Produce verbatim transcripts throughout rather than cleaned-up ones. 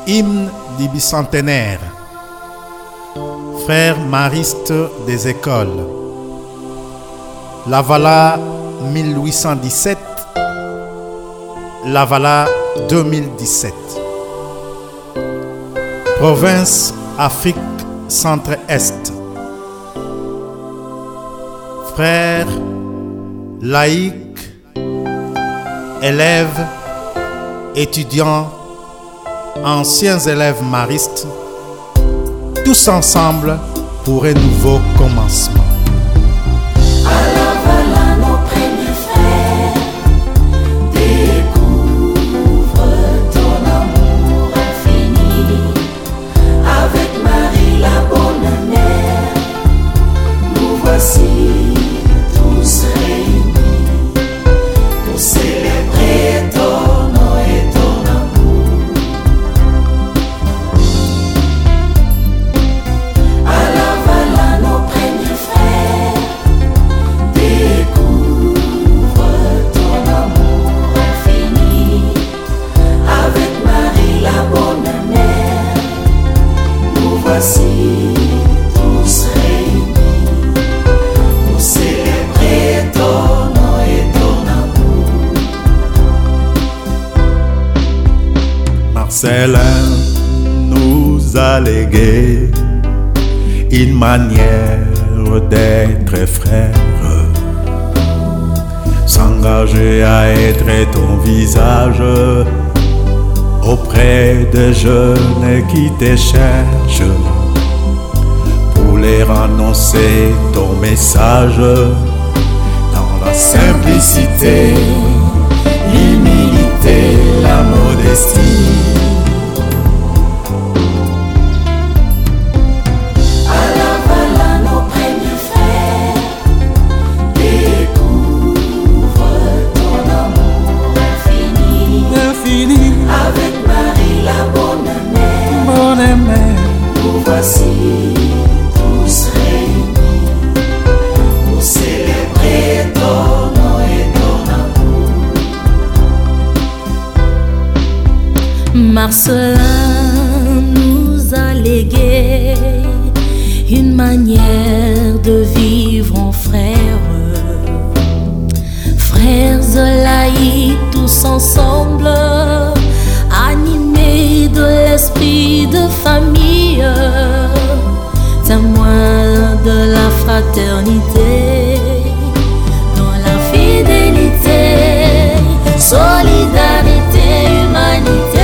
Hymne du bicentenaire. Frères maristes des écoles. Lavala mille huit cent dix-sept, Lavala deux mille dix-sept. Province Afrique Centre-Est. Frères, laïcs, élèves, étudiants, anciens élèves maristes, tous ensemble pour un nouveau commencement. Marcellin nous a légué une manière d'être frère, s'engager à être ton visage auprès des jeunes qui te cherchent, pour leur annoncer ton message dans la simplicité, l'humilité, la modestie. Avec Marie la bonne mère, bonne mère, nous voici tous réunis pour célébrer ton nom et ton amour. Marcellin nous a légué une manière de vivre en frères, frères laïcs tous ensemble, animés de l'esprit de famille, témoins de la fraternité, dans la fidélité, solidarité, humanité.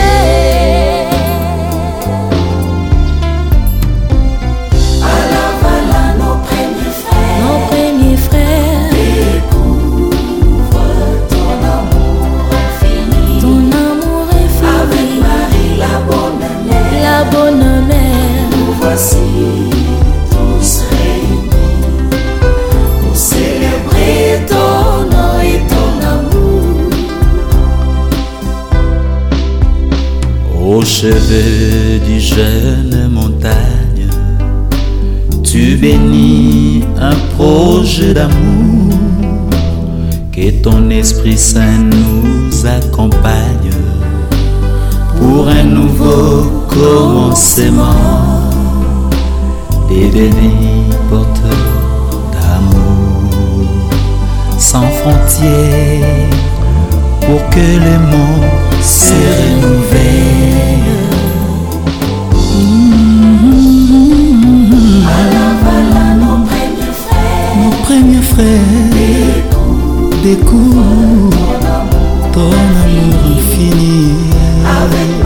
À Lavala, nos premiers frères, nos premiers frères, découvrent ton amour infini, ton amour infini. Avec Marie la bonne mère, la bonne mère, nous voici tous réunis pour célébrer ton nom et ton amour. Au chevet du jeune montagne, tu bénis un projet d'amour, que ton Esprit Saint nous accompagne pour un nouveau commencement, et devenir porteur d'amour sans frontières, pour que le monde se renouvelle. À Lavala, nos premiers frères, Nos premiers frères découvrent ton amour infini. avec